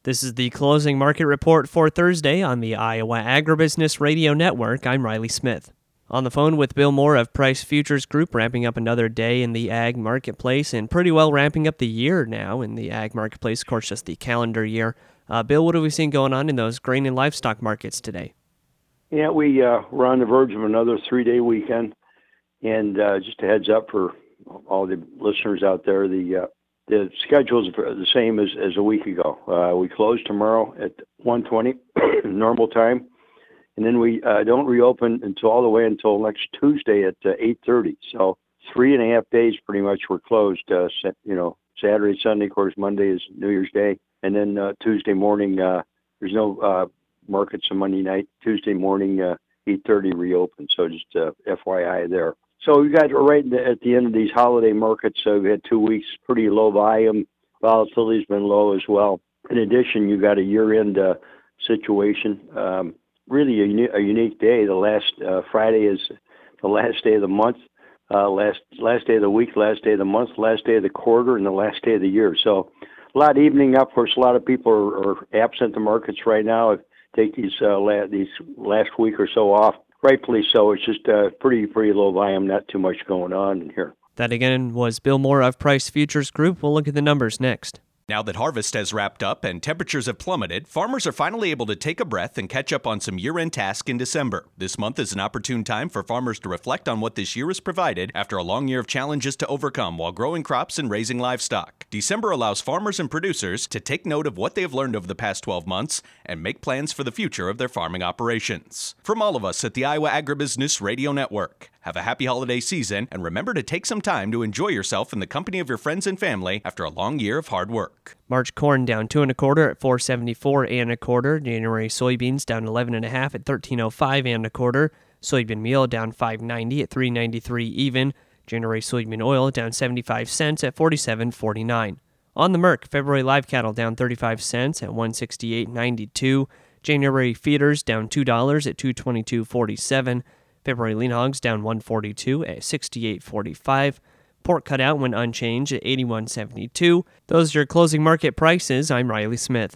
This is the closing market report for Thursday on the Iowa Agribusiness Radio Network. I'm Riley Smith. On the phone with Bill Moore of Price Futures Group, wrapping up another day in the ag marketplace and pretty well wrapping up the year now in the ag marketplace, of course, just the calendar year. Bill, what have we seen going on in those grain and livestock markets today? Yeah, we're on the verge of another 3-day weekend. And just a heads up for all the listeners out there, the schedule is the same as a week ago. We close tomorrow at 1:20 normal time, and then we don't reopen until next Tuesday at 8:30. So 3.5 days pretty much we're closed. Saturday, Sunday, of course, Monday is New Year's Day, and then Tuesday morning there's no markets on Monday night. Tuesday morning 8:30 reopen. So just FYI there. So we got right at the end of these holiday markets. So we had 2 weeks pretty low volume. Volatility's been low as well. In addition, you got a year-end situation. Really a unique day. The last Friday is the last day of the month, last day of the week, last day of the month, last day of the quarter, and the last day of the year. So a lot evening up. Of course, a lot of people are absent the markets right now. Take these last week or so off. Rightfully so. It's just pretty low volume, not too much going on in here. That again was Bill Moore of Price Futures Group. We'll look at the numbers next. Now that harvest has wrapped up and temperatures have plummeted, farmers are finally able to take a breath and catch up on some year-end tasks in December. This month is an opportune time for farmers to reflect on what this year has provided after a long year of challenges to overcome while growing crops and raising livestock. December allows farmers and producers to take note of what they have learned over the past 12 months and make plans for the future of their farming operations. From all of us at the Iowa Agribusiness Radio Network, have a happy holiday season, and remember to take some time to enjoy yourself in the company of your friends and family after a long year of hard work. March corn down 2 1/4 at $4.74 1/4. January soybeans down 11.5 at $13.05 1/4. Soybean meal down $5.90 at $3.93 even. January soybean oil down 75 cents at $47.49. On the Merc, February live cattle down 35 cents at $168.92. January feeders down $2 at $222.47. February lean hogs down $142 at $68.45. Pork cutout went unchanged at $81.72. Those are your closing market prices. I'm Riley Smith.